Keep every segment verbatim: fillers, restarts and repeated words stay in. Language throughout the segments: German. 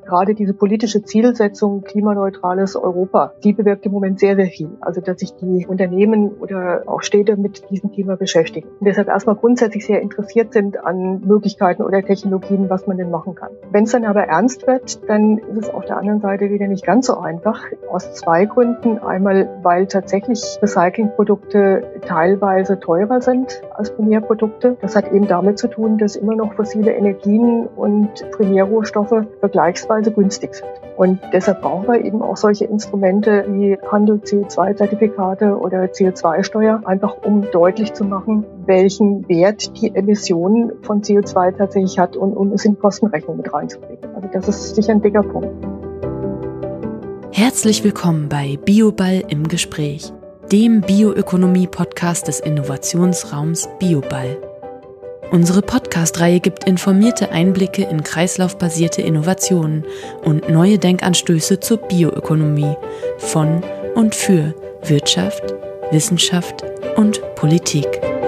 gerade diese politische Zielsetzung klimaneutrales Europa, die bewirkt im Moment sehr, sehr viel. Also dass sich die Unternehmen oder auch Städte mit diesem Thema beschäftigen. Und deshalb erstmal grundsätzlich sehr interessiert sind an Möglichkeiten oder Technologien, was man denn machen kann. Wenn es dann aber ernst wird, dann ist es auf der anderen Seite wieder nicht ganz so einfach. Aus zwei Gründen. Einmal, weil tatsächlich Recyclingprodukte teilweise teurer sind als Primärprodukte. Das hat eben damit zu tun, dass immer noch fossile Energien und Primärrohstoffe vergleichsweise günstig sind. Und deshalb brauchen wir eben auch solche Instrumente wie Handel, C O zwei Zertifikate oder C O zwei Steuer, einfach um deutlich zu machen, welchen Wert die Emission von C O zwei tatsächlich hat und um es in Kostenrechnung mit reinzubringen. Also das ist sicher ein dicker Punkt. Herzlich willkommen bei Bioball im Gespräch, dem Bioökonomie-Podcast des Innovationsraums Bioball. Unsere Podcast-Reihe gibt informierte Einblicke in kreislaufbasierte Innovationen und neue Denkanstöße zur Bioökonomie von und für Wirtschaft, Wissenschaft und Politik.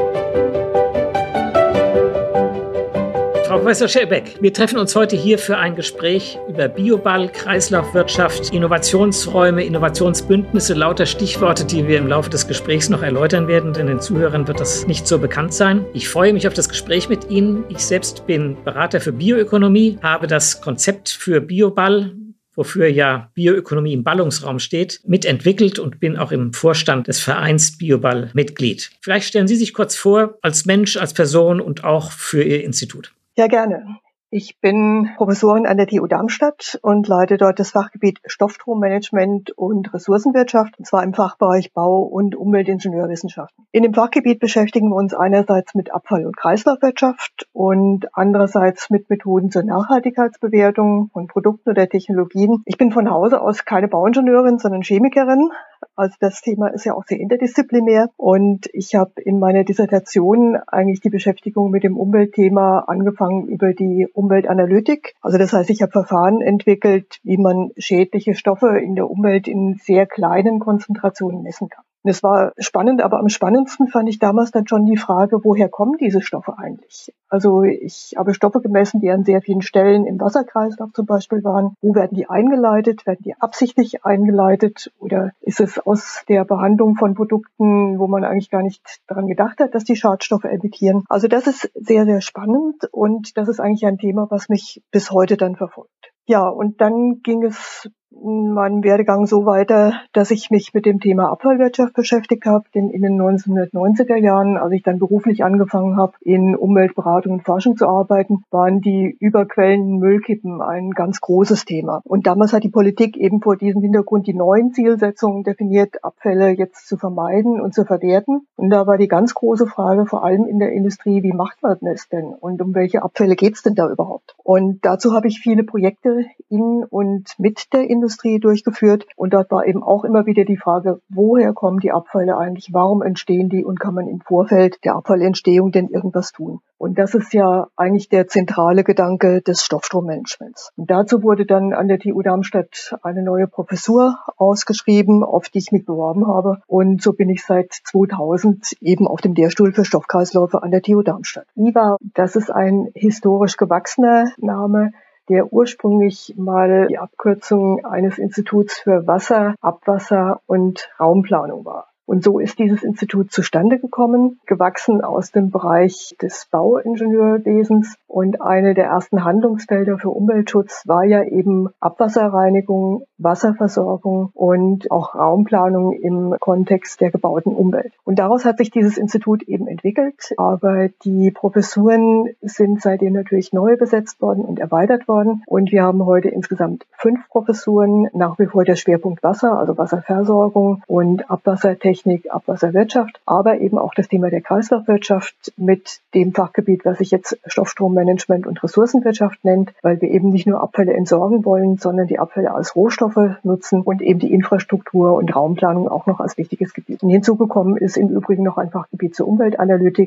Frau Professor Schellbeck, wir treffen uns heute hier für ein Gespräch über Bioball, Kreislaufwirtschaft, Innovationsräume, Innovationsbündnisse, lauter Stichworte, die wir im Laufe des Gesprächs noch erläutern werden, denn den Zuhörern wird das nicht so bekannt sein. Ich freue mich auf das Gespräch mit Ihnen. Ich selbst bin Berater für Bioökonomie, habe das Konzept für Bioball, wofür ja Bioökonomie im Ballungsraum steht, mitentwickelt und bin auch im Vorstand des Vereins Bioball Mitglied. Vielleicht stellen Sie sich kurz vor, als Mensch, als Person und auch für Ihr Institut. Ja, gerne. Ich bin Professorin an der T U Darmstadt und leite dort das Fachgebiet Stoffstrommanagement und Ressourcenwirtschaft, und zwar im Fachbereich Bau- und Umweltingenieurwissenschaften. In dem Fachgebiet beschäftigen wir uns einerseits mit Abfall- und Kreislaufwirtschaft und andererseits mit Methoden zur Nachhaltigkeitsbewertung von Produkten oder Technologien. Ich bin von Hause aus keine Bauingenieurin, sondern Chemikerin. Also das Thema ist ja auch sehr interdisziplinär und ich habe in meiner Dissertation eigentlich die Beschäftigung mit dem Umweltthema angefangen über die Umweltanalytik. Also das heißt, ich habe Verfahren entwickelt, wie man schädliche Stoffe in der Umwelt in sehr kleinen Konzentrationen messen kann. Und es war spannend, aber am spannendsten fand ich damals dann schon die Frage, woher kommen diese Stoffe eigentlich? Also ich habe Stoffe gemessen, die an sehr vielen Stellen im Wasserkreislauf zum Beispiel waren. Wo werden die eingeleitet? Werden die absichtlich eingeleitet? Oder ist es aus der Behandlung von Produkten, wo man eigentlich gar nicht daran gedacht hat, dass die Schadstoffe emittieren? Also das ist sehr, sehr spannend und das ist eigentlich ein Thema, was mich bis heute dann verfolgt. Ja, und dann ging es in meinem Werdegang so weiter, dass ich mich mit dem Thema Abfallwirtschaft beschäftigt habe, denn in den neunzehnhundertneunziger Jahren, als ich dann beruflich angefangen habe, in Umweltberatung und Forschung zu arbeiten, waren die überquellenden Müllkippen ein ganz großes Thema. Und damals hat die Politik eben vor diesem Hintergrund die neuen Zielsetzungen definiert, Abfälle jetzt zu vermeiden und zu verwerten. Und da war die ganz große Frage, vor allem in der Industrie, wie macht man das denn und um welche Abfälle geht es denn da überhaupt? Und dazu habe ich viele Projekte in und mit der Industrie Industrie durchgeführt und dort war eben auch immer wieder die Frage, woher kommen die Abfälle eigentlich, warum entstehen die und kann man im Vorfeld der Abfallentstehung denn irgendwas tun? Und das ist ja eigentlich der zentrale Gedanke des Stoffstrommanagements. Und dazu wurde dann an der T U Darmstadt eine neue Professur ausgeschrieben, auf die ich mich beworben habe und so bin ich seit zweitausend eben auf dem Lehrstuhl für Stoffkreisläufe an der T U Darmstadt. I W A, das ist ein historisch gewachsener Name, der ursprünglich mal die Abkürzung eines Instituts für Wasser, Abwasser und Raumplanung war. Und so ist dieses Institut zustande gekommen, gewachsen aus dem Bereich des Bauingenieurwesens. Und eine der ersten Handlungsfelder für Umweltschutz war ja eben Abwasserreinigung, Wasserversorgung und auch Raumplanung im Kontext der gebauten Umwelt. Und daraus hat sich dieses Institut eben entwickelt. Aber die Professuren sind seitdem natürlich neu besetzt worden und erweitert worden. Und wir haben heute insgesamt fünf Professuren, nach wie vor der Schwerpunkt Wasser, also Wasserversorgung und Abwassertechnik, Abwasserwirtschaft, aber eben auch das Thema der Kreislaufwirtschaft mit dem Fachgebiet, was sich jetzt Stoffstrommanagement und Ressourcenwirtschaft nennt, weil wir eben nicht nur Abfälle entsorgen wollen, sondern die Abfälle als Rohstoffe nutzen und eben die Infrastruktur und Raumplanung auch noch als wichtiges Gebiet. Und hinzugekommen ist im Übrigen noch ein Fachgebiet zur Umweltanalytik,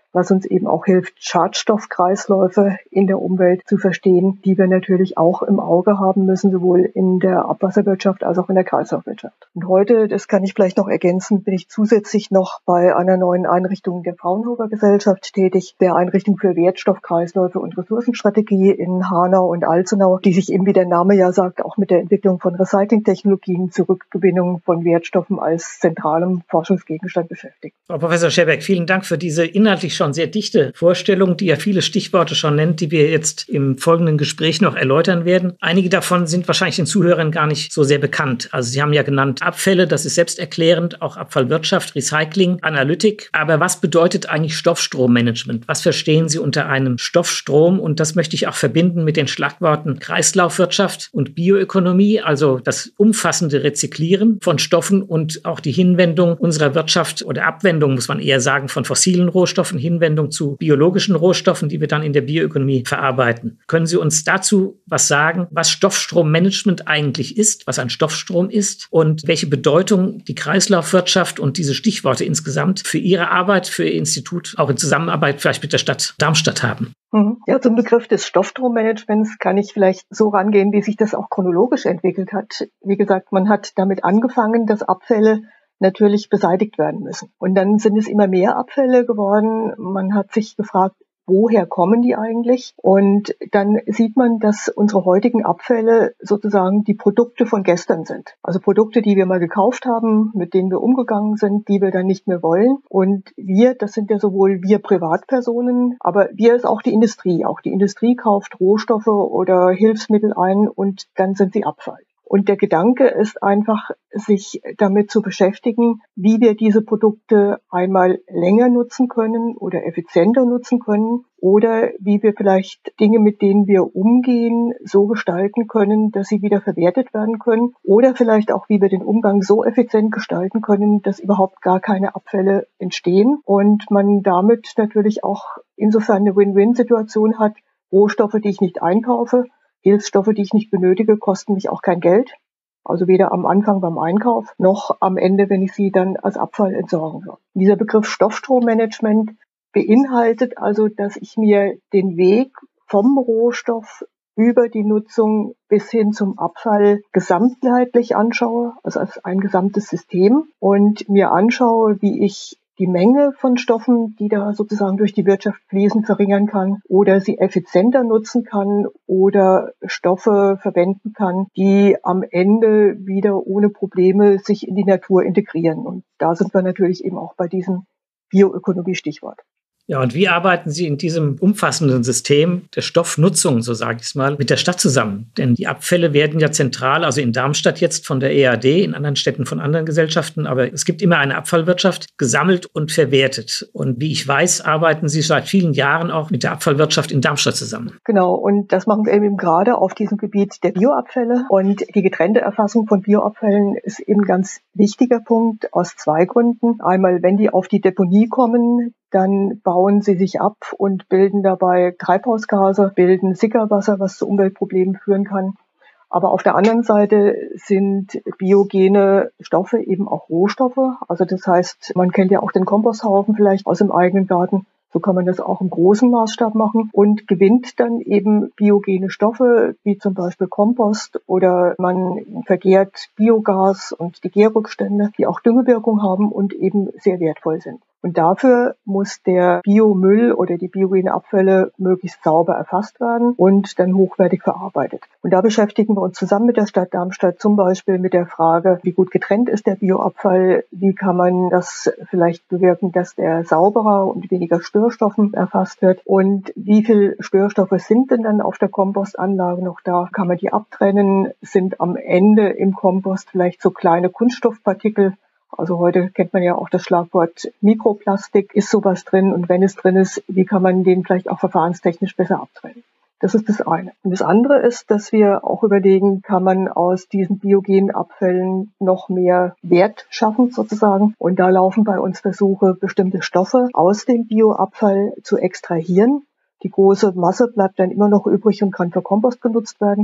was uns eben auch hilft, Schadstoffkreisläufe in der Umwelt zu verstehen, die wir natürlich auch im Auge haben müssen, sowohl in der Abwasserwirtschaft als auch in der Kreislaufwirtschaft. Und heute, das kann ich vielleicht noch ergänzen, bin ich zusätzlich noch bei einer neuen Einrichtung der Fraunhofer Gesellschaft tätig, der Einrichtung für Wertstoffkreisläufe und Ressourcenstrategie in Hanau und Alzenau, die sich eben, wie der Name ja sagt, auch mit der Entwicklung von Recyclingtechnologien zur Rückgewinnung von Wertstoffen als zentralem Forschungsgegenstand beschäftigt. Frau Professor Scherbeck, vielen Dank für diese inhaltlich schon sehr dichte Vorstellung, die ja viele Stichworte schon nennt, die wir jetzt im folgenden Gespräch noch erläutern werden. Einige davon sind wahrscheinlich den Zuhörern gar nicht so sehr bekannt. Also Sie haben ja genannt Abfälle, das ist selbsterklärend, auch Abfallwirtschaft, Recycling, Analytik. Aber was bedeutet eigentlich Stoffstrommanagement? Was verstehen Sie unter einem Stoffstrom? Und das möchte ich auch verbinden mit den Schlagworten Kreislaufwirtschaft und Bioökonomie, also das umfassende Rezyklieren von Stoffen und auch die Hinwendung unserer Wirtschaft oder Abwendung, muss man eher sagen, von fossilen Rohstoffen, Hinwendung zu biologischen Rohstoffen, die wir dann in der Bioökonomie verarbeiten. Können Sie uns dazu was sagen, was Stoffstrommanagement eigentlich ist, was ein Stoffstrom ist und welche Bedeutung die Kreislaufwirtschaft und diese Stichworte insgesamt für Ihre Arbeit, für Ihr Institut, auch in Zusammenarbeit vielleicht mit der Stadt Darmstadt haben? Ja, zum Begriff des Stoffstrommanagements kann ich vielleicht so rangehen, wie sich das auch chronologisch entwickelt hat. Wie gesagt, man hat damit angefangen, dass Abfälle natürlich beseitigt werden müssen. Und dann sind es immer mehr Abfälle geworden. Man hat sich gefragt, woher kommen die eigentlich? Und dann sieht man, dass unsere heutigen Abfälle sozusagen die Produkte von gestern sind. Also Produkte, die wir mal gekauft haben, mit denen wir umgegangen sind, die wir dann nicht mehr wollen. Und wir, das sind ja sowohl wir Privatpersonen, aber wir ist auch die Industrie. Auch die Industrie kauft Rohstoffe oder Hilfsmittel ein und dann sind sie Abfall. Und der Gedanke ist einfach, sich damit zu beschäftigen, wie wir diese Produkte einmal länger nutzen können oder effizienter nutzen können oder wie wir vielleicht Dinge, mit denen wir umgehen, so gestalten können, dass sie wieder verwertet werden können oder vielleicht auch, wie wir den Umgang so effizient gestalten können, dass überhaupt gar keine Abfälle entstehen und man damit natürlich auch insofern eine Win-Win-Situation hat, Rohstoffe, die ich nicht einkaufe, Hilfsstoffe, die ich nicht benötige, kosten mich auch kein Geld. Also weder am Anfang beim Einkauf noch am Ende, wenn ich sie dann als Abfall entsorgen will. Dieser Begriff Stoffstrommanagement beinhaltet also, dass ich mir den Weg vom Rohstoff über die Nutzung bis hin zum Abfall gesamtheitlich anschaue, also als ein gesamtes System und mir anschaue, wie ich die Menge von Stoffen, die da sozusagen durch die Wirtschaft fließen, verringern kann oder sie effizienter nutzen kann oder Stoffe verwenden kann, die am Ende wieder ohne Probleme sich in die Natur integrieren. Und da sind wir natürlich eben auch bei diesem Bioökonomie-Stichwort. Ja, und wie arbeiten Sie in diesem umfassenden System der Stoffnutzung, so sage ich es mal, mit der Stadt zusammen? Denn die Abfälle werden ja zentral, also in Darmstadt jetzt von der E A D, in anderen Städten von anderen Gesellschaften, aber es gibt immer eine Abfallwirtschaft, gesammelt und verwertet. Und wie ich weiß, arbeiten Sie seit vielen Jahren auch mit der Abfallwirtschaft in Darmstadt zusammen. Genau, und das machen wir eben gerade auf diesem Gebiet der Bioabfälle. Und die getrennte Erfassung von Bioabfällen ist eben ein ganz wichtiger Punkt aus zwei Gründen. Einmal, wenn die auf die Deponie kommen, dann bauen sie sich ab und bilden dabei Treibhausgase, bilden Sickerwasser, was zu Umweltproblemen führen kann. Aber auf der anderen Seite sind biogene Stoffe eben auch Rohstoffe. Also das heißt, man kennt ja auch den Komposthaufen vielleicht aus dem eigenen Garten. So kann man das auch im großen Maßstab machen und gewinnt dann eben biogene Stoffe, wie zum Beispiel Kompost oder man vergärt Biogas und die Gärrückstände, die auch Düngewirkung haben und eben sehr wertvoll sind. Und dafür muss der Biomüll oder die biogene Abfälle möglichst sauber erfasst werden und dann hochwertig verarbeitet. Und da beschäftigen wir uns zusammen mit der Stadt Darmstadt zum Beispiel mit der Frage, wie gut getrennt ist der Bioabfall, wie kann man das vielleicht bewirken, dass der sauberer und weniger Störstoffen erfasst wird und wie viel Störstoffe sind denn dann auf der Kompostanlage noch da, kann man die abtrennen, sind am Ende im Kompost vielleicht so kleine Kunststoffpartikel. Also heute kennt man ja auch das Schlagwort Mikroplastik. Ist sowas drin? Und wenn es drin ist, wie kann man den vielleicht auch verfahrenstechnisch besser abtrennen? Das ist das eine. Und das andere ist, dass wir auch überlegen, kann man aus diesen biogenen Abfällen noch mehr Wert schaffen sozusagen. Und da laufen bei uns Versuche, bestimmte Stoffe aus dem Bioabfall zu extrahieren. Die große Masse bleibt dann immer noch übrig und kann für Kompost genutzt werden.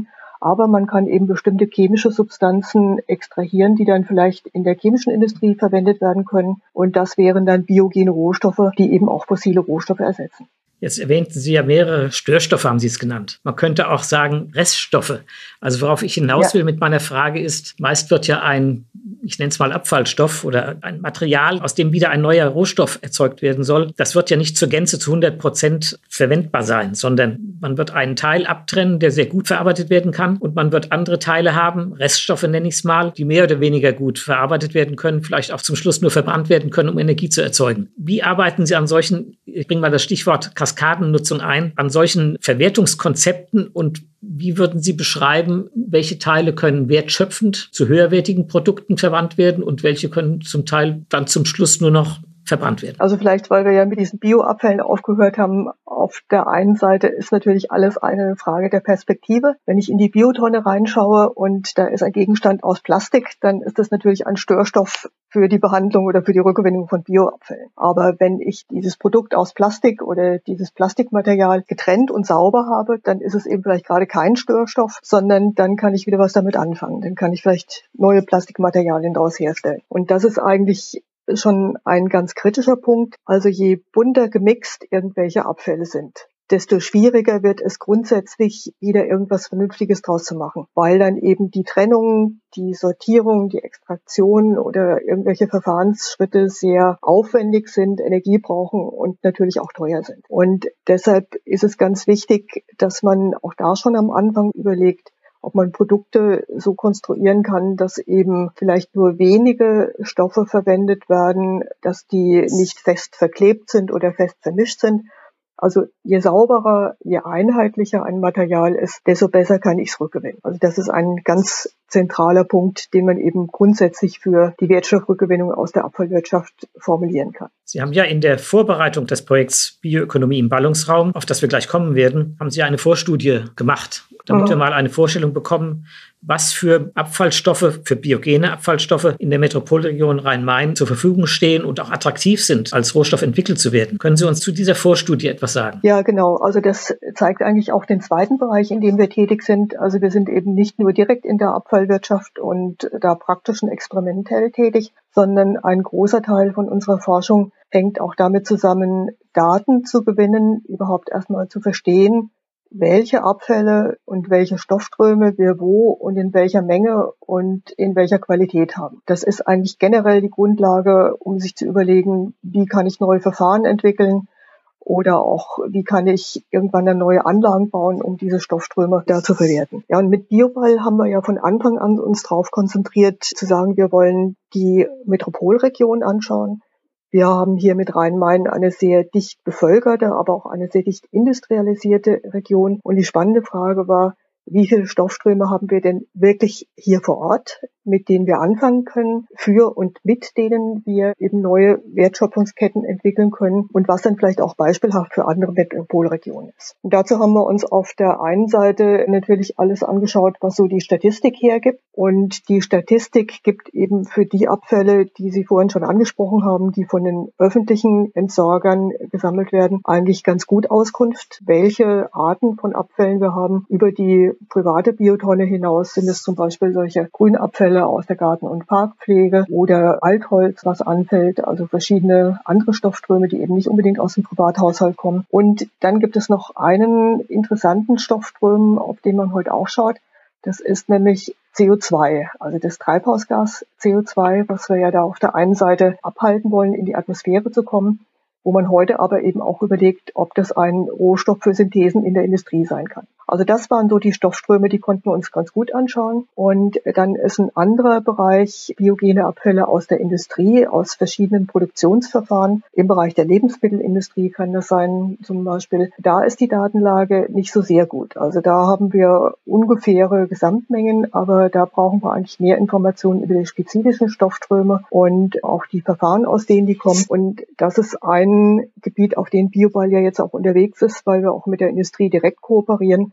Aber man kann eben bestimmte chemische Substanzen extrahieren, die dann vielleicht in der chemischen Industrie verwendet werden können. Und das wären dann biogene Rohstoffe, die eben auch fossile Rohstoffe ersetzen. Jetzt erwähnten Sie ja mehrere Störstoffe, haben Sie es genannt. Man könnte auch sagen Reststoffe. Also worauf ich hinaus will ja. mit meiner Frage ist, meist wird ja ein, ich nenne es mal Abfallstoff oder ein Material, aus dem wieder ein neuer Rohstoff erzeugt werden soll. Das wird ja nicht zur Gänze zu hundert Prozent verwendbar sein, sondern man wird einen Teil abtrennen, der sehr gut verarbeitet werden kann. Und man wird andere Teile haben, Reststoffe nenne ich es mal, die mehr oder weniger gut verarbeitet werden können, vielleicht auch zum Schluss nur verbrannt werden können, um Energie zu erzeugen. Wie arbeiten Sie an solchen, ich bringe mal das Stichwort Kaskadennutzung ein, an solchen Verwertungskonzepten und wie würden Sie beschreiben, welche Teile können wertschöpfend zu höherwertigen Produkten verwandt werden und welche können zum Teil dann zum Schluss nur noch verbrannt werden? Also vielleicht, weil wir ja mit diesen Bioabfällen aufgehört haben, auf der einen Seite ist natürlich alles eine Frage der Perspektive. Wenn ich in die Biotonne reinschaue und da ist ein Gegenstand aus Plastik, dann ist das natürlich ein Störstoff für die Behandlung oder für die Rückgewinnung von Bioabfällen. Aber wenn ich dieses Produkt aus Plastik oder dieses Plastikmaterial getrennt und sauber habe, dann ist es eben vielleicht gerade kein Störstoff, sondern dann kann ich wieder was damit anfangen. Dann kann ich vielleicht neue Plastikmaterialien daraus herstellen. Und das ist eigentlich schon ein ganz kritischer Punkt. Also je bunter gemixt irgendwelche Abfälle sind, desto schwieriger wird es grundsätzlich, wieder irgendwas Vernünftiges draus zu machen, weil dann eben die Trennung, die Sortierung, die Extraktion oder irgendwelche Verfahrensschritte sehr aufwendig sind, Energie brauchen und natürlich auch teuer sind. Und deshalb ist es ganz wichtig, dass man auch da schon am Anfang überlegt, ob man Produkte so konstruieren kann, dass eben vielleicht nur wenige Stoffe verwendet werden, dass die nicht fest verklebt sind oder fest vermischt sind. Also je sauberer, je einheitlicher ein Material ist, desto besser kann ich es rückgewinnen. Also das ist ein ganz zentraler Punkt, den man eben grundsätzlich für die Wertstoffrückgewinnung aus der Abfallwirtschaft formulieren kann. Sie haben ja in der Vorbereitung des Projekts Bioökonomie im Ballungsraum, auf das wir gleich kommen werden, haben Sie eine Vorstudie gemacht, damit mhm. wir mal eine Vorstellung bekommen, was für Abfallstoffe, für biogene Abfallstoffe in der Metropolregion Rhein-Main zur Verfügung stehen und auch attraktiv sind, als Rohstoff entwickelt zu werden. Können Sie uns zu dieser Vorstudie etwas sagen? Ja, genau. Also das zeigt eigentlich auch den zweiten Bereich, in dem wir tätig sind. Also wir sind eben nicht nur direkt in der Abfallwirtschaft und da praktischen experimentell tätig, sondern ein großer Teil von unserer Forschung hängt auch damit zusammen, Daten zu gewinnen, überhaupt erstmal zu verstehen, welche Abfälle und welche Stoffströme wir wo und in welcher Menge und in welcher Qualität haben. Das ist eigentlich generell die Grundlage, um sich zu überlegen, wie kann ich neue Verfahren entwickeln oder auch wie kann ich irgendwann dann neue Anlagen bauen, um diese Stoffströme da zu verwerten. Ja, und mit Bioball haben wir ja von Anfang an uns darauf konzentriert, zu sagen, wir wollen die Metropolregion anschauen. Wir haben hier mit Rhein-Main eine sehr dicht bevölkerte, aber auch eine sehr dicht industrialisierte Region. Und die spannende Frage war, wie viele Stoffströme haben wir denn wirklich hier vor Ort, mit denen wir anfangen können, für und mit denen wir eben neue Wertschöpfungsketten entwickeln können und was dann vielleicht auch beispielhaft für andere Metropolregionen ist. Und dazu haben wir uns auf der einen Seite natürlich alles angeschaut, was so die Statistik hergibt. Und die Statistik gibt eben für die Abfälle, die Sie vorhin schon angesprochen haben, die von den öffentlichen Entsorgern gesammelt werden, eigentlich ganz gut Auskunft, welche Arten von Abfällen wir haben. Über die private Biotonne hinaus sind es zum Beispiel solche Grünabfälle aus der Garten- und Parkpflege oder Altholz, was anfällt, also verschiedene andere Stoffströme, die eben nicht unbedingt aus dem Privathaushalt kommen. Und dann gibt es noch einen interessanten Stoffström, auf den man heute auch schaut. Das ist nämlich C O zwei, also das Treibhausgas C O zwei, was wir ja da auf der einen Seite abhalten wollen, in die Atmosphäre zu kommen, wo man heute aber eben auch überlegt, ob das ein Rohstoff für Synthesen in der Industrie sein kann. Also das waren so die Stoffströme, die konnten wir uns ganz gut anschauen. Und dann ist ein anderer Bereich biogene Abfälle aus der Industrie, aus verschiedenen Produktionsverfahren. Im Bereich der Lebensmittelindustrie kann das sein zum Beispiel. Da ist die Datenlage nicht so sehr gut. Also da haben wir ungefähre Gesamtmengen, aber da brauchen wir eigentlich mehr Informationen über die spezifischen Stoffströme und auch die Verfahren, aus denen die kommen. Und das ist ein Gebiet, auf dem Bioball ja jetzt auch unterwegs ist, weil wir auch mit der Industrie direkt kooperieren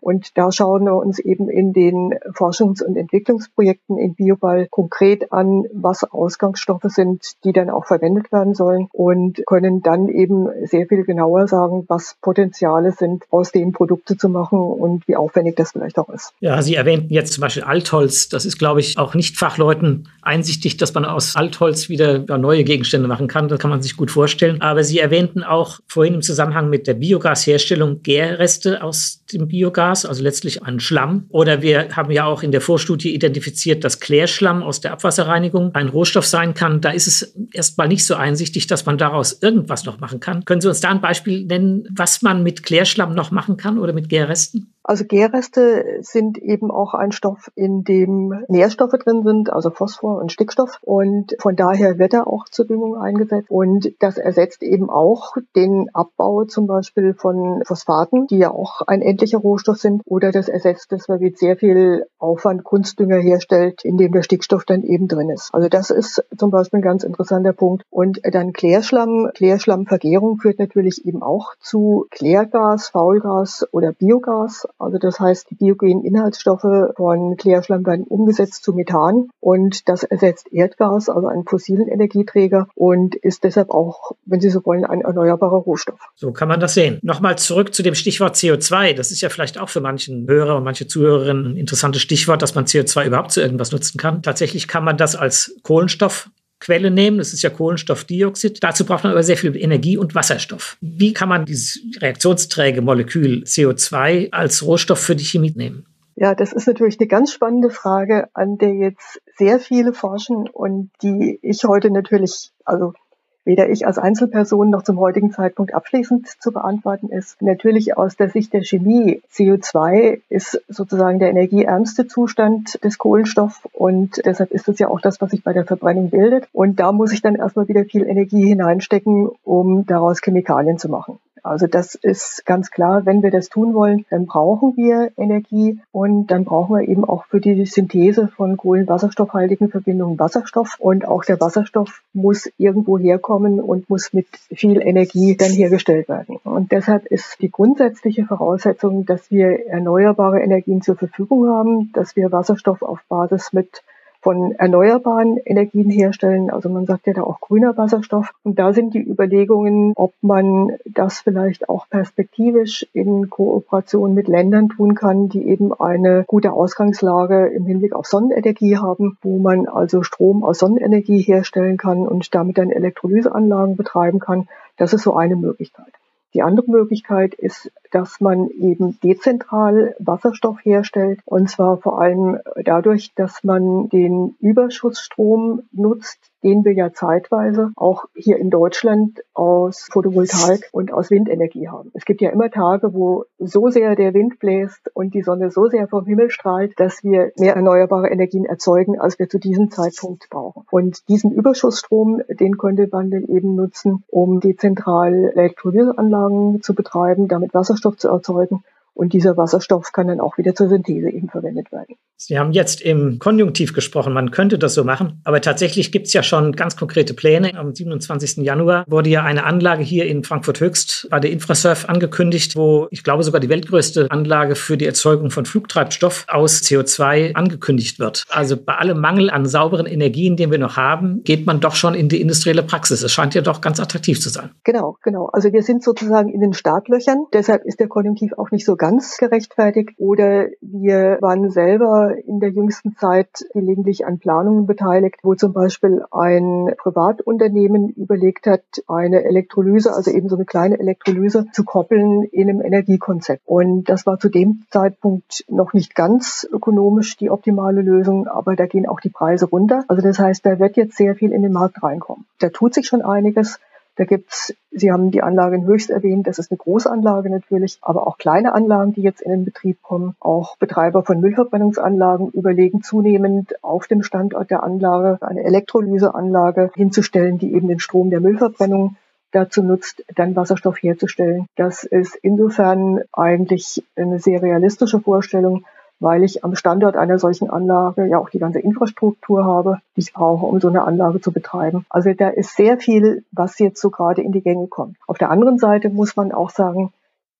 Und da schauen wir uns eben in den Forschungs- und Entwicklungsprojekten in Bioball konkret an, was Ausgangsstoffe sind, die dann auch verwendet werden sollen und können dann eben sehr viel genauer sagen, was Potenziale sind, aus denen Produkte zu machen und wie aufwendig das vielleicht auch ist. Ja, Sie erwähnten jetzt zum Beispiel Altholz. Das ist, glaube ich, auch nicht Fachleuten einsichtig, dass man aus Altholz wieder neue Gegenstände machen kann. Das kann man sich gut vorstellen. Aber Sie erwähnten auch vorhin im Zusammenhang mit der Biogasherstellung Gärreste aus dem Biogas, also letztlich einen Schlamm. Oder wir haben ja auch in der Vorstudie identifiziert, dass Klärschlamm aus der Abwasserreinigung ein Rohstoff sein kann. Da ist es erstmal nicht so einsichtig, dass man daraus irgendwas noch machen kann. Können Sie uns da ein Beispiel nennen, was man mit Klärschlamm noch machen kann oder mit Gärresten? Also Gärreste sind eben auch ein Stoff, in dem Nährstoffe drin sind, also Phosphor und Stickstoff. Und von daher wird er auch zur Düngung eingesetzt. Und das ersetzt eben auch den Abbau zum Beispiel von Phosphaten, die ja auch ein endlicher Rohstoff sind. Oder das ersetzt, dass man mit sehr viel Aufwand Kunstdünger herstellt, in dem der Stickstoff dann eben drin ist. Also das ist zum Beispiel ein ganz interessanter Punkt. Und dann Klärschlamm. Klärschlammvergärung führt natürlich eben auch zu Klärgas, Faulgas oder Biogas. Also das heißt, die biogenen Inhaltsstoffe von Klärschlamm werden umgesetzt zu Methan und das ersetzt Erdgas, also einen fossilen Energieträger und ist deshalb auch, wenn Sie so wollen, ein erneuerbarer Rohstoff. So kann man das sehen. Nochmal zurück zu dem Stichwort C O zwei. Das ist ja vielleicht auch für manchen Hörer und manche Zuhörerinnen ein interessantes Stichwort, dass man C O zwei überhaupt zu irgendwas nutzen kann. Tatsächlich kann man das als Kohlenstoff Quelle nehmen. Das ist ja Kohlenstoffdioxid. Dazu braucht man aber sehr viel Energie und Wasserstoff. Wie kann man dieses reaktionsträge Molekül C O zwei als Rohstoff für die Chemie nehmen? Ja, das ist natürlich eine ganz spannende Frage, an der jetzt sehr viele forschen und die ich heute natürlich, also weder ich als Einzelperson noch zum heutigen Zeitpunkt abschließend zu beantworten ist. Natürlich aus der Sicht der Chemie, C O zwei ist sozusagen der energieärmste Zustand des Kohlenstoffs und deshalb ist es ja auch das, was sich bei der Verbrennung bildet. Und da muss ich dann erstmal wieder viel Energie hineinstecken, um daraus Chemikalien zu machen. Also das ist ganz klar, wenn wir das tun wollen, dann brauchen wir Energie und dann brauchen wir eben auch für die Synthese von kohlenwasserstoffhaltigen Verbindungen Wasserstoff und auch der Wasserstoff muss irgendwo herkommen und muss mit viel Energie dann hergestellt werden. Und deshalb ist die grundsätzliche Voraussetzung, dass wir erneuerbare Energien zur Verfügung haben, dass wir Wasserstoff auf Basis mit von erneuerbaren Energien herstellen. Also man sagt ja da auch grüner Wasserstoff. Und da sind die Überlegungen, ob man das vielleicht auch perspektivisch in Kooperation mit Ländern tun kann, die eben eine gute Ausgangslage im Hinblick auf Sonnenenergie haben, wo man also Strom aus Sonnenenergie herstellen kann und damit dann Elektrolyseanlagen betreiben kann. Das ist so eine Möglichkeit. Die andere Möglichkeit ist, dass man eben dezentral Wasserstoff herstellt, und zwar vor allem dadurch, dass man den Überschussstrom nutzt, den wir ja zeitweise auch hier in Deutschland aus Photovoltaik und aus Windenergie haben. Es gibt ja immer Tage, wo so sehr der Wind bläst und die Sonne so sehr vom Himmel strahlt, dass wir mehr erneuerbare Energien erzeugen, als wir zu diesem Zeitpunkt brauchen. Und diesen Überschussstrom, den könnte man dann eben nutzen, um dezentral Elektrolyseanlagen zu betreiben, damit Wasserstoff zu erzeugen. Und dieser Wasserstoff kann dann auch wieder zur Synthese eben verwendet werden. Sie haben jetzt im Konjunktiv gesprochen, man könnte das so machen, aber tatsächlich gibt es ja schon ganz konkrete Pläne. Am siebenundzwanzigsten Januar wurde ja eine Anlage hier in Frankfurt Höchst bei der Infrasurf angekündigt, wo ich glaube sogar die weltgrößte Anlage für die Erzeugung von Flugtreibstoff aus C O zwei angekündigt wird. Also bei allem Mangel an sauberen Energien, den wir noch haben, geht man doch schon in die industrielle Praxis. Es scheint ja doch ganz attraktiv zu sein. Genau, genau. Also wir sind sozusagen in den Startlöchern. Deshalb ist der Konjunktiv auch nicht so ganz gerechtfertigt. Oder wir waren selber in der jüngsten Zeit gelegentlich an Planungen beteiligt, wo zum Beispiel ein Privatunternehmen überlegt hat, eine Elektrolyse, also eben so eine kleine Elektrolyse zu koppeln in einem Energiekonzept. Und das war zu dem Zeitpunkt noch nicht ganz ökonomisch die optimale Lösung, aber da gehen auch die Preise runter. Also das heißt, da wird jetzt sehr viel in den Markt reinkommen. Da tut sich schon einiges. Da gibt's, Sie haben die Anlage in Höchst erwähnt, das ist eine Großanlage natürlich, aber auch kleine Anlagen, die jetzt in den Betrieb kommen. Auch Betreiber von Müllverbrennungsanlagen überlegen zunehmend auf dem Standort der Anlage eine Elektrolyseanlage hinzustellen, die eben den Strom der Müllverbrennung dazu nutzt, dann Wasserstoff herzustellen. Das ist insofern eigentlich eine sehr realistische Vorstellung, weil ich am Standort einer solchen Anlage ja auch die ganze Infrastruktur habe, die ich brauche, um so eine Anlage zu betreiben. Also da ist sehr viel, was jetzt so gerade in die Gänge kommt. Auf der anderen Seite muss man auch sagen,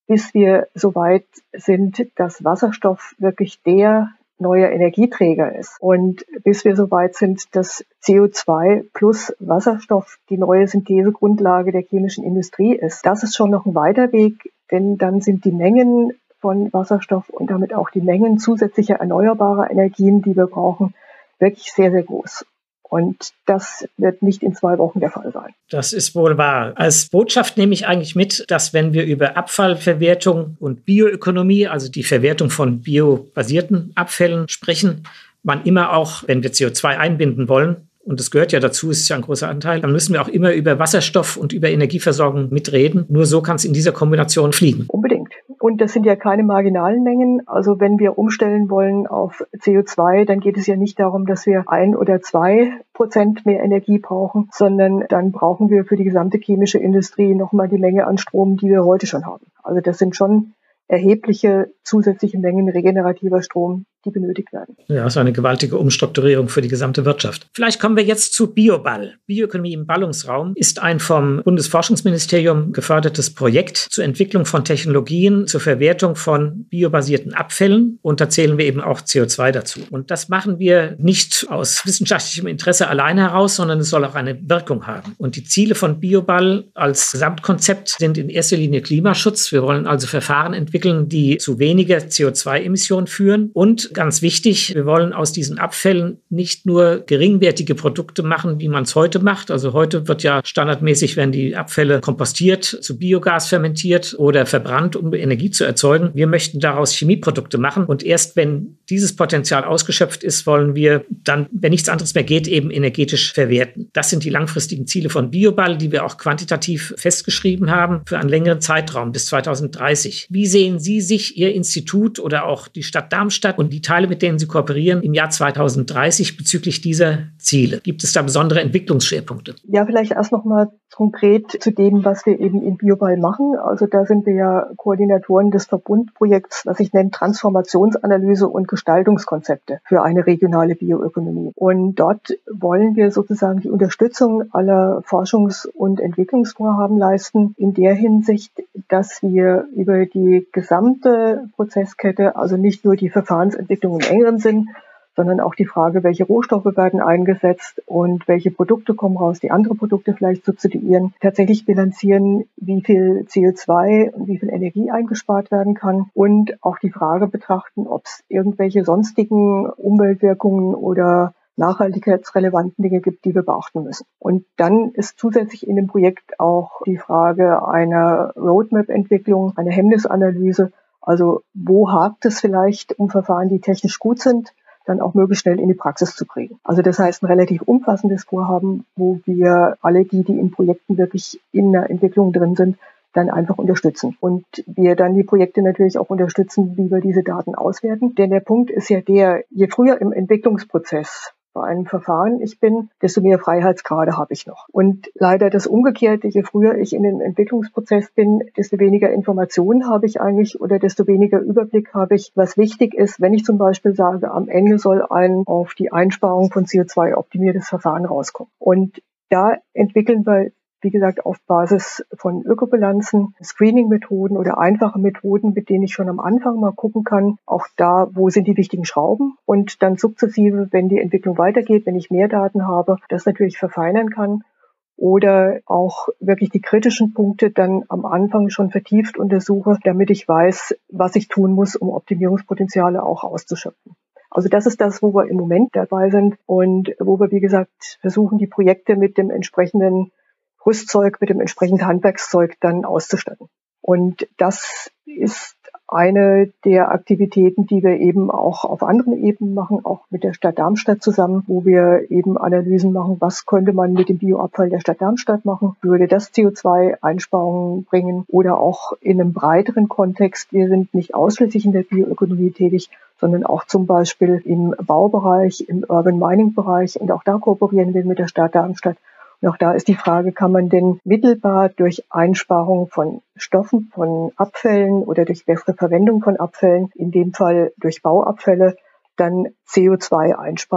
bis wir so weit sind, dass Wasserstoff wirklich der neue Energieträger ist. Und bis wir so weit sind, dass C O zwei plus Wasserstoff die neue Synthesegrundlage der chemischen Industrie ist. Das ist schon noch ein weiter Weg, denn dann sind die Mengen von Wasserstoff und damit auch die Mengen zusätzlicher erneuerbarer Energien, die wir brauchen, wirklich sehr, sehr groß. Und das wird nicht in zwei Wochen der Fall sein. Das ist wohl wahr. Als Botschaft nehme ich eigentlich mit, dass wenn wir über Abfallverwertung und Bioökonomie, also die Verwertung von biobasierten Abfällen sprechen, man immer auch, wenn wir C O zwei einbinden wollen, und das gehört ja dazu, ist ja ein großer Anteil, dann müssen wir auch immer über Wasserstoff und über Energieversorgung mitreden. Nur so kann es in dieser Kombination fliegen. Unbedingt. Und das sind ja keine marginalen Mengen. Also wenn wir umstellen wollen auf C O zwei, dann geht es ja nicht darum, dass wir ein oder zwei Prozent mehr Energie brauchen, sondern dann brauchen wir für die gesamte chemische Industrie nochmal die Menge an Strom, die wir heute schon haben. Also das sind schon erhebliche zusätzliche Mengen regenerativer Strom, die benötigt werden. Ja, das ist eine gewaltige Umstrukturierung für die gesamte Wirtschaft. Vielleicht kommen wir jetzt zu Bioball. Bioökonomie im Ballungsraum ist ein vom Bundesforschungsministerium gefördertes Projekt zur Entwicklung von Technologien zur Verwertung von biobasierten Abfällen. Und da zählen wir eben auch C O zwei dazu. Und das machen wir nicht aus wissenschaftlichem Interesse alleine heraus, sondern es soll auch eine Wirkung haben. Und die Ziele von Bioball als Gesamtkonzept sind in erster Linie Klimaschutz. Wir wollen also Verfahren entwickeln, die zu weniger C O zwei Emissionen führen. Und ganz wichtig, wir wollen aus diesen Abfällen nicht nur geringwertige Produkte machen, wie man es heute macht. Also heute wird ja standardmäßig, werden die Abfälle kompostiert, zu Biogas fermentiert oder verbrannt, um Energie zu erzeugen. Wir möchten daraus Chemieprodukte machen. Und erst wenn dieses Potenzial ausgeschöpft ist, wollen wir dann, wenn nichts anderes mehr geht, eben energetisch verwerten. Das sind die langfristigen Ziele von Bioball, die wir auch quantitativ festgeschrieben haben für einen längeren Zeitraum bis zweitausenddreißig. Wie sehen Sie sich, Ihr Institut oder auch die Stadt Darmstadt und die Teile, mit denen Sie kooperieren, im Jahr zweitausenddreißig bezüglich dieser Ziele? Gibt es da besondere Entwicklungsschwerpunkte? Ja, vielleicht erst noch mal konkret zu dem, was wir eben in Bioball machen. Also da sind wir ja Koordinatoren des Verbundprojekts, was ich nenne Transformationsanalyse und Gestaltungskonzepte für eine regionale Bioökonomie. Und dort wollen wir sozusagen die Unterstützung aller Forschungs- und Entwicklungsvorhaben leisten, in der Hinsicht, dass wir über die gesamte Prozesskette, also nicht nur die Verfahrensentwicklung im engeren Sinn, sondern auch die Frage, welche Rohstoffe werden eingesetzt und welche Produkte kommen raus, die andere Produkte vielleicht substituieren, tatsächlich bilanzieren, wie viel C O zwei und wie viel Energie eingespart werden kann und auch die Frage betrachten, ob es irgendwelche sonstigen Umweltwirkungen oder nachhaltigkeitsrelevanten Dinge gibt, die wir beachten müssen. Und dann ist zusätzlich in dem Projekt auch die Frage einer Roadmap-Entwicklung, einer Hemmnisanalyse. Also wo hakt es vielleicht, um Verfahren, die technisch gut sind, dann auch möglichst schnell in die Praxis zu kriegen. Also das heißt ein relativ umfassendes Vorhaben, wo wir alle die, die in Projekten wirklich in der Entwicklung drin sind, dann einfach unterstützen. Und wir dann die Projekte natürlich auch unterstützen, wie wir diese Daten auswerten. Denn der Punkt ist ja der, je früher im Entwicklungsprozess bei einem Verfahren ich bin, desto mehr Freiheitsgrade habe ich noch. Und leider das Umgekehrte, je früher ich in den Entwicklungsprozess bin, desto weniger Informationen habe ich eigentlich oder desto weniger Überblick habe ich, was wichtig ist, wenn ich zum Beispiel sage, am Ende soll ein auf die Einsparung von C O zwei optimiertes Verfahren rauskommen. Und da entwickeln wir, wie gesagt, auf Basis von Ökobilanzen, Screening-Methoden oder einfache Methoden, mit denen ich schon am Anfang mal gucken kann, auch da, wo sind die wichtigen Schrauben und dann sukzessive, wenn die Entwicklung weitergeht, wenn ich mehr Daten habe, das natürlich verfeinern kann oder auch wirklich die kritischen Punkte dann am Anfang schon vertieft untersuche, damit ich weiß, was ich tun muss, um Optimierungspotenziale auch auszuschöpfen. Also das ist das, wo wir im Moment dabei sind und wo wir, wie gesagt, versuchen, die Projekte mit dem entsprechenden Rüstzeug, mit dem entsprechenden Handwerkszeug dann auszustatten. Und das ist eine der Aktivitäten, die wir eben auch auf anderen Ebenen machen, auch mit der Stadt Darmstadt zusammen, wo wir eben Analysen machen, was könnte man mit dem Bioabfall der Stadt Darmstadt machen, würde das C O zwei Einsparungen bringen oder auch in einem breiteren Kontext. Wir sind nicht ausschließlich in der Bioökonomie tätig, sondern auch zum Beispiel im Baubereich, im Urban Mining Bereich und auch da kooperieren wir mit der Stadt Darmstadt. Und auch da ist die Frage, kann man denn mittelbar durch Einsparung von Stoffen, von Abfällen oder durch bessere Verwendung von Abfällen, in dem Fall durch Bauabfälle, dann C O zwei einsparen?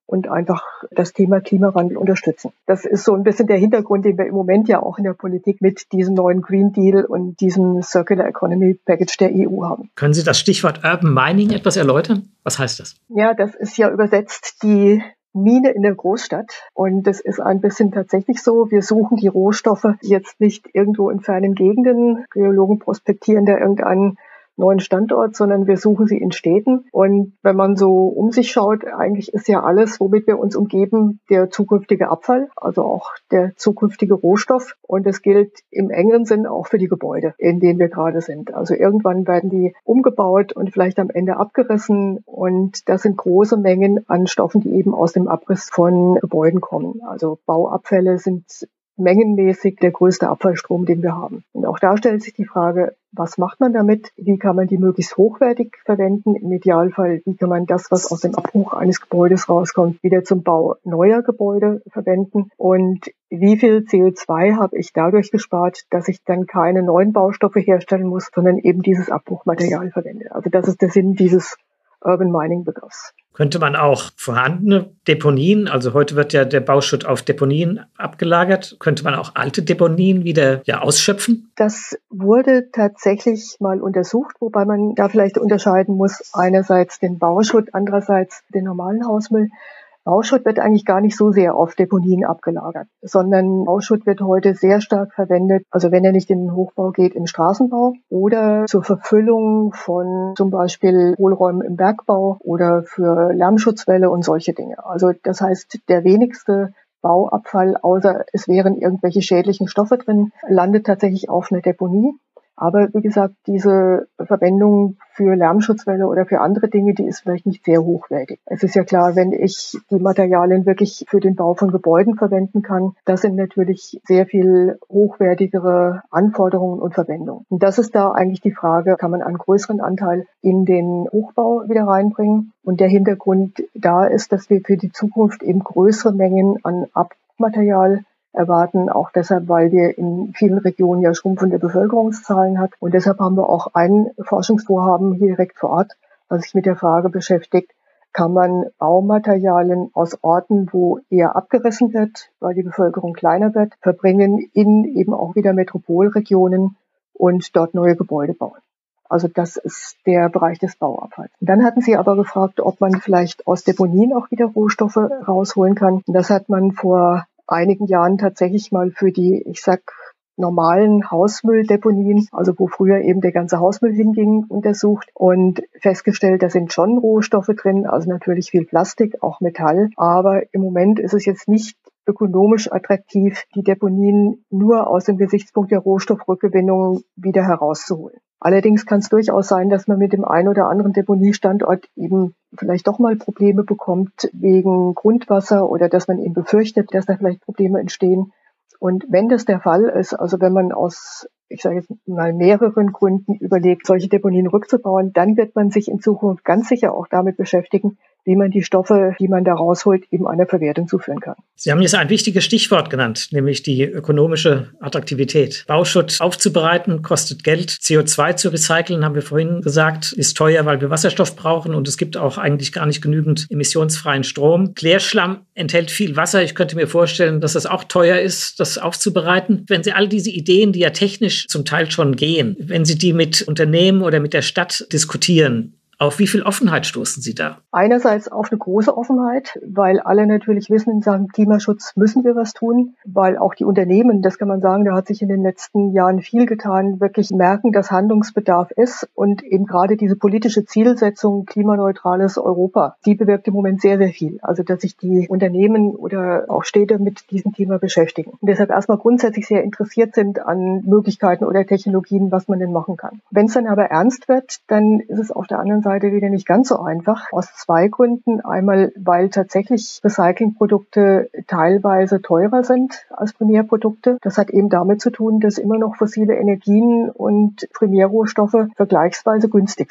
und einfach das Thema Klimawandel unterstützen. Das ist so ein bisschen der Hintergrund, den wir im Moment ja auch in der Politik mit diesem neuen Green Deal und diesem Circular Economy Package der E U haben. Können Sie das Stichwort Urban Mining etwas erläutern? Was heißt das? Ja, das ist ja übersetzt die Mine in der Großstadt. Und das ist ein bisschen tatsächlich so. Wir suchen die Rohstoffe jetzt nicht irgendwo in fernen Gegenden. Geologen prospektieren da irgendeinen neuen Standort, sondern wir suchen sie in Städten. Und wenn man so um sich schaut, eigentlich ist ja alles, womit wir uns umgeben, der zukünftige Abfall, also auch der zukünftige Rohstoff. Und das gilt im engeren Sinn auch für die Gebäude, in denen wir gerade sind. Also irgendwann werden die umgebaut und vielleicht am Ende abgerissen. Und das sind große Mengen an Stoffen, die eben aus dem Abriss von Gebäuden kommen. Also Bauabfälle sind mengenmäßig der größte Abfallstrom, den wir haben. Und auch da stellt sich die Frage, was macht man damit? Wie kann man die möglichst hochwertig verwenden? Im Idealfall, wie kann man das, was aus dem Abbruch eines Gebäudes rauskommt, wieder zum Bau neuer Gebäude verwenden? Und wie viel C O zwei habe ich dadurch gespart, dass ich dann keine neuen Baustoffe herstellen muss, sondern eben dieses Abbruchmaterial verwende? Also das ist der Sinn dieses Urban Mining Begriffs. Könnte man auch vorhandene Deponien, also heute wird ja der Bauschutt auf Deponien abgelagert, könnte man auch alte Deponien wieder ja ausschöpfen? Das wurde tatsächlich mal untersucht, wobei man da vielleicht unterscheiden muss, einerseits den Bauschutt, andererseits den normalen Hausmüll. Bauschutt wird eigentlich gar nicht so sehr auf Deponien abgelagert, sondern Bauschutt wird heute sehr stark verwendet, also wenn er nicht in den Hochbau geht, im Straßenbau oder zur Verfüllung von zum Beispiel Hohlräumen im Bergbau oder für Lärmschutzwälle und solche Dinge. Also das heißt, der wenigste Bauabfall, außer es wären irgendwelche schädlichen Stoffe drin, landet tatsächlich auf einer Deponie. Aber wie gesagt, diese Verwendung für Lärmschutzwälle oder für andere Dinge, die ist vielleicht nicht sehr hochwertig. Es ist ja klar, wenn ich die Materialien wirklich für den Bau von Gebäuden verwenden kann, das sind natürlich sehr viel hochwertigere Anforderungen und Verwendungen. Und das ist da eigentlich die Frage, kann man einen größeren Anteil in den Hochbau wieder reinbringen? Und der Hintergrund da ist, dass wir für die Zukunft eben größere Mengen an Abmaterial erwarten, auch deshalb, weil wir in vielen Regionen ja schrumpfende Bevölkerungszahlen hat. Und deshalb haben wir auch ein Forschungsvorhaben hier direkt vor Ort, was sich mit der Frage beschäftigt, kann man Baumaterialien aus Orten, wo eher abgerissen wird, weil die Bevölkerung kleiner wird, verbringen in eben auch wieder Metropolregionen und dort neue Gebäude bauen. Also das ist der Bereich des Bauabfalls. Und dann hatten Sie aber gefragt, ob man vielleicht aus Deponien auch wieder Rohstoffe rausholen kann. Und das hat man vor einigen Jahren tatsächlich mal für die, ich sag, normalen Hausmülldeponien, also wo früher eben der ganze Hausmüll hinging, untersucht und festgestellt, da sind schon Rohstoffe drin, also natürlich viel Plastik, auch Metall, aber im Moment ist es jetzt nicht ökonomisch attraktiv, die Deponien nur aus dem Gesichtspunkt der Rohstoffrückgewinnung wieder herauszuholen. Allerdings kann es durchaus sein, dass man mit dem einen oder anderen Deponiestandort eben vielleicht doch mal Probleme bekommt wegen Grundwasser oder dass man eben befürchtet, dass da vielleicht Probleme entstehen. Und wenn das der Fall ist, also wenn man aus, ich sage jetzt mal mehreren Gründen überlegt, solche Deponien rückzubauen, dann wird man sich in Zukunft ganz sicher auch damit beschäftigen, wie man die Stoffe, die man da rausholt, eben einer Verwertung zuführen kann. Sie haben jetzt ein wichtiges Stichwort genannt, nämlich die ökonomische Attraktivität. Bauschutt aufzubereiten kostet Geld. C O zwei zu recyceln, haben wir vorhin gesagt, ist teuer, weil wir Wasserstoff brauchen und es gibt auch eigentlich gar nicht genügend emissionsfreien Strom. Klärschlamm enthält viel Wasser. Ich könnte mir vorstellen, dass das auch teuer ist, das aufzubereiten. Wenn Sie all diese Ideen, die ja technisch zum Teil schon gehen, wenn Sie die mit Unternehmen oder mit der Stadt diskutieren, auf wie viel Offenheit stoßen Sie da? Einerseits auf eine große Offenheit, weil alle natürlich wissen, in Sachen Klimaschutz müssen wir was tun, weil auch die Unternehmen, das kann man sagen, da hat sich in den letzten Jahren viel getan, wirklich merken, dass Handlungsbedarf ist und eben gerade diese politische Zielsetzung klimaneutrales Europa, die bewirkt im Moment sehr, sehr viel. Also dass sich die Unternehmen oder auch Städte mit diesem Thema beschäftigen und deshalb erstmal grundsätzlich sehr interessiert sind an Möglichkeiten oder Technologien, was man denn machen kann. Wenn es dann aber ernst wird, dann ist es auf der anderen Seite wieder nicht ganz so einfach. Aus zwei Gründen. Einmal, weil tatsächlich Recyclingprodukte teilweise teurer sind als Primärprodukte. Das hat eben damit zu tun, dass immer noch fossile Energien und Primärrohstoffe vergleichsweise günstig sind.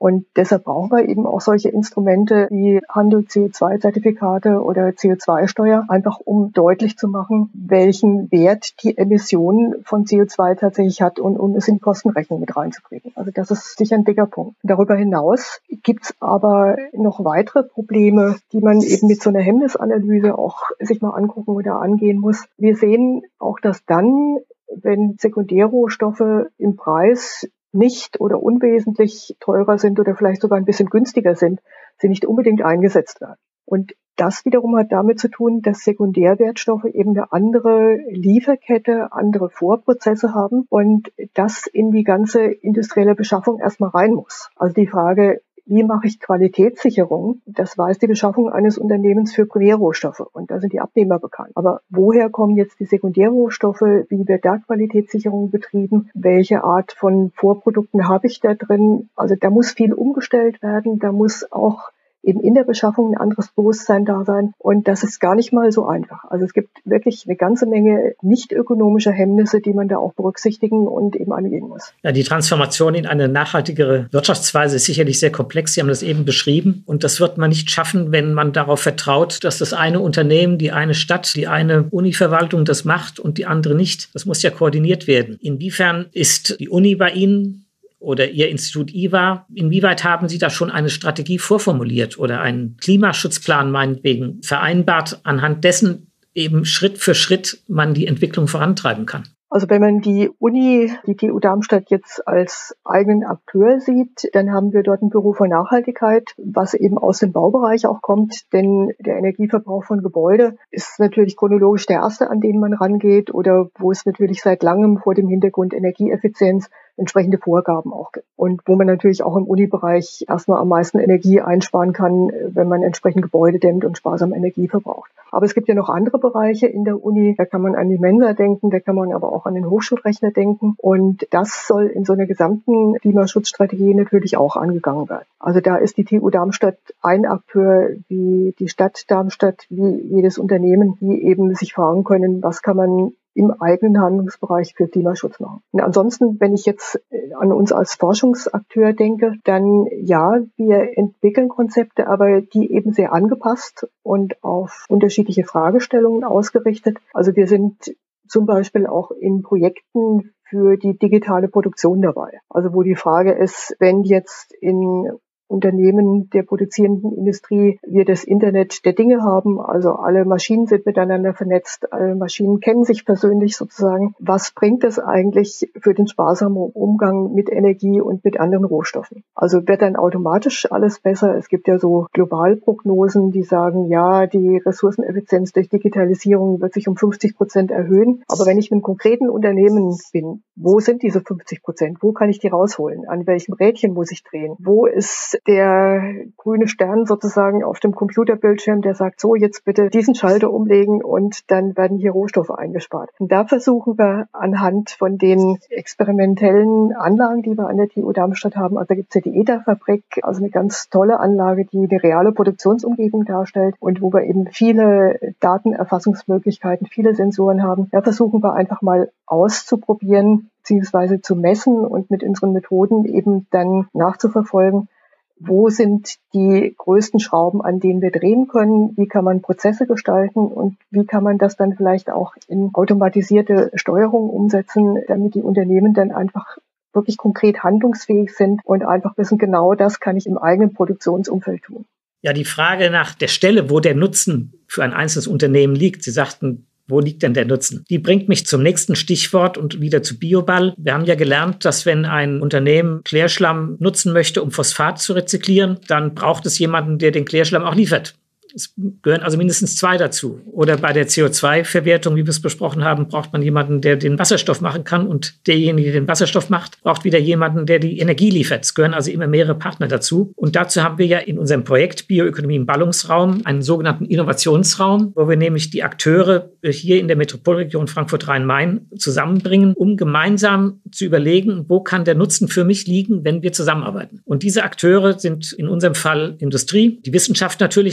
Und deshalb brauchen wir eben auch solche Instrumente wie Handel C O zwei Zertifikate oder C O zwei Steuer, einfach um deutlich zu machen, welchen Wert die Emission von C O zwei tatsächlich hat und um es in die Kostenrechnung mit reinzukriegen. Also das ist sicher ein dicker Punkt. Darüber hinaus gibt es aber noch weitere Probleme, die man eben mit so einer Hemmnisanalyse auch sich mal angucken oder angehen muss. Wir sehen auch, dass dann, wenn Sekundärrohstoffe im Preis nicht oder unwesentlich teurer sind oder vielleicht sogar ein bisschen günstiger sind, sie nicht unbedingt eingesetzt werden. Und das wiederum hat damit zu tun, dass Sekundärwertstoffe eben eine andere Lieferkette, andere Vorprozesse haben und das in die ganze industrielle Beschaffung erstmal rein muss. Also die Frage, wie mache ich Qualitätssicherung? Das weiß die Beschaffung eines Unternehmens für Primärrohstoffe und da sind die Abnehmer bekannt. Aber woher kommen jetzt die Sekundärrohstoffe? Wie wird da Qualitätssicherung betrieben? Welche Art von Vorprodukten habe ich da drin? Also da muss viel umgestellt werden. Da muss auch eben in der Beschaffung ein anderes Bewusstsein da sein. Und das ist gar nicht mal so einfach. Also es gibt wirklich eine ganze Menge nicht ökonomischer Hemmnisse, die man da auch berücksichtigen und eben angehen muss. Ja, die Transformation in eine nachhaltigere Wirtschaftsweise ist sicherlich sehr komplex. Sie haben das eben beschrieben. Und das wird man nicht schaffen, wenn man darauf vertraut, dass das eine Unternehmen, die eine Stadt, die eine Univerwaltung das macht und die andere nicht. Das muss ja koordiniert werden. Inwiefern ist die Uni bei Ihnen oder Ihr Institut I W A, inwieweit haben Sie da schon eine Strategie vorformuliert oder einen Klimaschutzplan meinetwegen vereinbart, anhand dessen eben Schritt für Schritt man die Entwicklung vorantreiben kann? Also wenn man die Uni, die T U Darmstadt jetzt als eigenen Akteur sieht, dann haben wir dort ein Büro für Nachhaltigkeit, was eben aus dem Baubereich auch kommt, denn der Energieverbrauch von Gebäude ist natürlich chronologisch der erste, an den man rangeht oder wo es natürlich seit langem vor dem Hintergrund Energieeffizienz entsprechende Vorgaben auch gibt. Und wo man natürlich auch im Uni-Bereich erstmal am meisten Energie einsparen kann, wenn man entsprechend Gebäude dämmt und sparsam Energie verbraucht. Aber es gibt ja noch andere Bereiche in der Uni, da kann man an die Mensa denken, da kann man aber auch an den Hochschulrechner denken. Und das soll in so einer gesamten Klimaschutzstrategie natürlich auch angegangen werden. Also da ist die T U Darmstadt ein Akteur wie die Stadt Darmstadt, wie jedes Unternehmen, die eben sich fragen können, was kann man im eigenen Handlungsbereich für Klimaschutz machen. Und ansonsten, wenn ich jetzt an uns als Forschungsakteur denke, dann ja, wir entwickeln Konzepte, aber die eben sehr angepasst und auf unterschiedliche Fragestellungen ausgerichtet. Also wir sind zum Beispiel auch in Projekten für die digitale Produktion dabei. Also wo die Frage ist, wenn jetzt in Unternehmen der produzierenden Industrie wir das Internet der Dinge haben, also alle Maschinen sind miteinander vernetzt, alle Maschinen kennen sich persönlich sozusagen. Was bringt das eigentlich für den sparsamen Umgang mit Energie und mit anderen Rohstoffen? Also wird dann automatisch alles besser? Es gibt ja so Globalprognosen, die sagen, ja, die Ressourceneffizienz durch Digitalisierung wird sich um fünfzig Prozent erhöhen. Aber wenn ich in einem konkreten Unternehmen bin, wo sind diese fünfzig Prozent? Wo kann ich die rausholen? An welchem Rädchen muss ich drehen? Wo ist der grüne Stern sozusagen auf dem Computerbildschirm, der sagt, so, jetzt bitte diesen Schalter umlegen und dann werden hier Rohstoffe eingespart. Und da versuchen wir anhand von den experimentellen Anlagen, die wir an der T U Darmstadt haben, also da gibt es ja die E T A-Fabrik, also eine ganz tolle Anlage, die eine reale Produktionsumgebung darstellt und wo wir eben viele Datenerfassungsmöglichkeiten, viele Sensoren haben. Da versuchen wir einfach mal auszuprobieren, beziehungsweise zu messen und mit unseren Methoden eben dann nachzuverfolgen, wo sind die größten Schrauben, an denen wir drehen können, wie kann man Prozesse gestalten und wie kann man das dann vielleicht auch in automatisierte Steuerung umsetzen, damit die Unternehmen dann einfach wirklich konkret handlungsfähig sind und einfach wissen, genau das kann ich im eigenen Produktionsumfeld tun. Ja, die Frage nach der Stelle, wo der Nutzen für ein einzelnes Unternehmen liegt, Sie sagten, wo liegt denn der Nutzen? Die bringt mich zum nächsten Stichwort und wieder zu Bioball. Wir haben ja gelernt, dass wenn ein Unternehmen Klärschlamm nutzen möchte, um Phosphat zu rezyklieren, dann braucht es jemanden, der den Klärschlamm auch liefert. Es gehören also mindestens zwei dazu. Oder bei der C O zwei Verwertung, wie wir es besprochen haben, braucht man jemanden, der den Wasserstoff machen kann. Und derjenige, der den Wasserstoff macht, braucht wieder jemanden, der die Energie liefert. Es gehören also immer mehrere Partner dazu. Und dazu haben wir ja in unserem Projekt Bioökonomie im Ballungsraum einen sogenannten Innovationsraum, wo wir nämlich die Akteure hier in der Metropolregion Frankfurt-Rhein-Main zusammenbringen, um gemeinsam zu überlegen, wo kann der Nutzen für mich liegen, wenn wir zusammenarbeiten. Und diese Akteure sind in unserem Fall Industrie, die Wissenschaft natürlich, denn wir wollen ja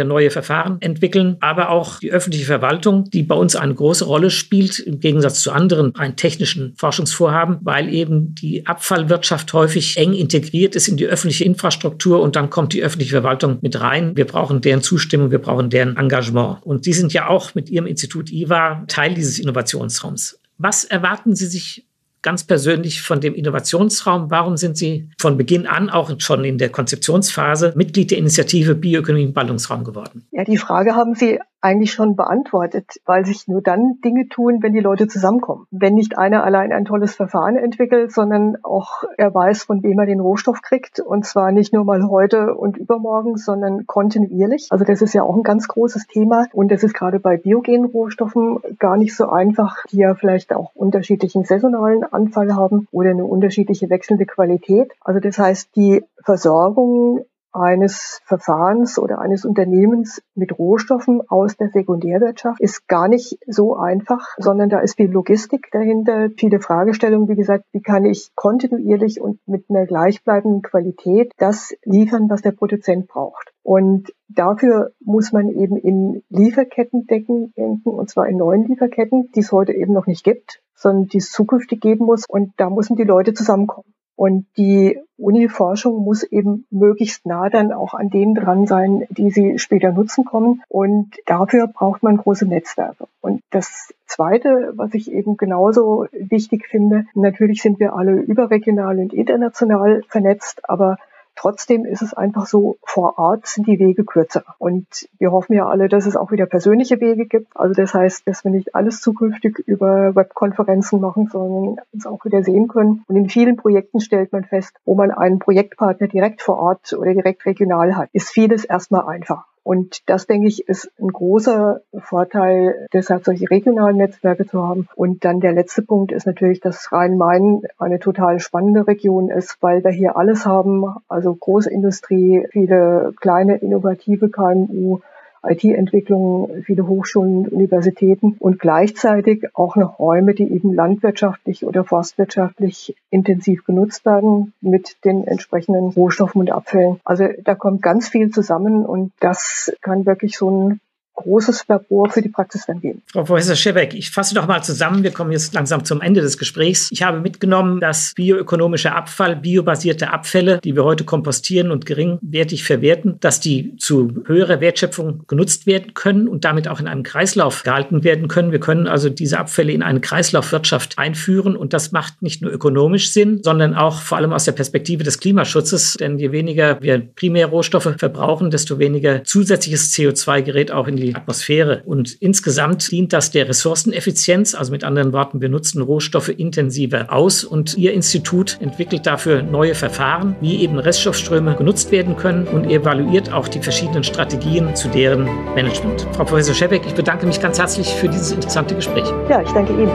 ja neue Verfahren entwickeln, aber auch die öffentliche Verwaltung, die bei uns eine große Rolle spielt, im Gegensatz zu anderen rein technischen Forschungsvorhaben, weil eben die Abfallwirtschaft häufig eng integriert ist in die öffentliche Infrastruktur und dann kommt die öffentliche Verwaltung mit rein. Wir brauchen deren Zustimmung, wir brauchen deren Engagement. Und Sie sind ja auch mit Ihrem Institut I W A Teil dieses Innovationsraums. Was erwarten Sie sich ganz persönlich von dem Innovationsraum? Warum sind Sie von Beginn an auch schon in der Konzeptionsphase Mitglied der Initiative Bioökonomie im Ballungsraum geworden? Ja, die Frage haben Sie eigentlich schon beantwortet, weil sich nur dann Dinge tun, wenn die Leute zusammenkommen. Wenn nicht einer allein ein tolles Verfahren entwickelt, sondern auch er weiß, von wem er den Rohstoff kriegt, und zwar nicht nur mal heute und übermorgen, sondern kontinuierlich. Also das ist ja auch ein ganz großes Thema und das ist gerade bei biogenen Rohstoffen gar nicht so einfach, die ja vielleicht auch unterschiedlichen saisonalen Anfall haben oder eine unterschiedliche wechselnde Qualität. Also das heißt, die Versorgung eines Verfahrens oder eines Unternehmens mit Rohstoffen aus der Sekundärwirtschaft ist gar nicht so einfach, sondern da ist viel Logistik dahinter, viele Fragestellungen, wie gesagt, wie kann ich kontinuierlich und mit einer gleichbleibenden Qualität das liefern, was der Produzent braucht. Und dafür muss man eben in Lieferketten denken, und zwar in neuen Lieferketten, die es heute eben noch nicht gibt, sondern die es zukünftig geben muss, und da müssen die Leute zusammenkommen. Und die Uni-Forschung muss eben möglichst nah dann auch an denen dran sein, die sie später nutzen kommen. Und dafür braucht man große Netzwerke. Und das Zweite, was ich eben genauso wichtig finde, natürlich sind wir alle überregional und international vernetzt, aber trotzdem ist es einfach so, vor Ort sind die Wege kürzer. Und wir hoffen ja alle, dass es auch wieder persönliche Wege gibt. Also das heißt, dass wir nicht alles zukünftig über Webkonferenzen machen, sondern uns auch wieder sehen können. Und in vielen Projekten stellt man fest, wo man einen Projektpartner direkt vor Ort oder direkt regional hat, ist vieles erstmal einfach. Und das, denke ich, ist ein großer Vorteil, deshalb solche regionalen Netzwerke zu haben. Und dann der letzte Punkt ist natürlich, dass Rhein-Main eine total spannende Region ist, weil wir hier alles haben, also Großindustrie, viele kleine innovative K M U, I T-Entwicklung, viele Hochschulen, Universitäten und gleichzeitig auch noch Räume, die eben landwirtschaftlich oder forstwirtschaftlich intensiv genutzt werden mit den entsprechenden Rohstoffen und Abfällen. Also da kommt ganz viel zusammen und das kann wirklich so ein großes Labor für die Praxis dann geben. Frau Professor Schebeck, ich fasse noch mal zusammen. Wir kommen jetzt langsam zum Ende des Gesprächs. Ich habe mitgenommen, dass bioökonomischer Abfall, biobasierte Abfälle, die wir heute kompostieren und geringwertig verwerten, dass die zu höherer Wertschöpfung genutzt werden können und damit auch in einem Kreislauf gehalten werden können. Wir können also diese Abfälle in eine Kreislaufwirtschaft einführen und das macht nicht nur ökonomisch Sinn, sondern auch vor allem aus der Perspektive des Klimaschutzes. Denn je weniger wir Primärrohstoffe verbrauchen, desto weniger zusätzliches C O zwei gerät auch in die Atmosphäre. Und insgesamt dient das der Ressourceneffizienz, also mit anderen Worten, wir nutzen Rohstoffe intensiver aus und Ihr Institut entwickelt dafür neue Verfahren, wie eben Reststoffströme genutzt werden können und evaluiert auch die verschiedenen Strategien zu deren Management. Frau Professor Schebeck, ich bedanke mich ganz herzlich für dieses interessante Gespräch. Ja, ich danke Ihnen.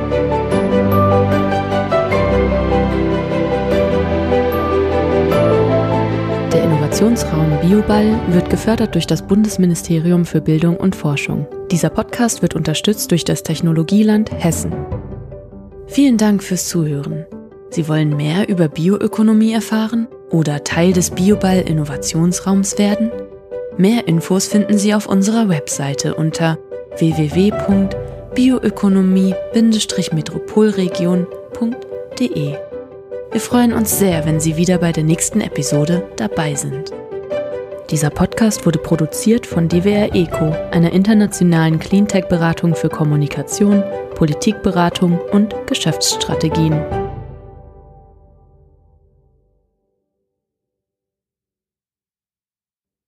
Der Innovationsraum Bioball wird gefördert durch das Bundesministerium für Bildung und Forschung. Dieser Podcast wird unterstützt durch das Technologieland Hessen. Vielen Dank fürs Zuhören. Sie wollen mehr über Bioökonomie erfahren oder Teil des Bioball Innovationsraums werden? Mehr Infos finden Sie auf unserer Webseite unter w w w punkt bioökonomie Bindestrich metropolregion punkt d e. Wir freuen uns sehr, wenn Sie wieder bei der nächsten Episode dabei sind. Dieser Podcast wurde produziert von D W R ECO, einer internationalen Cleantech-Beratung für Kommunikation, Politikberatung und Geschäftsstrategien.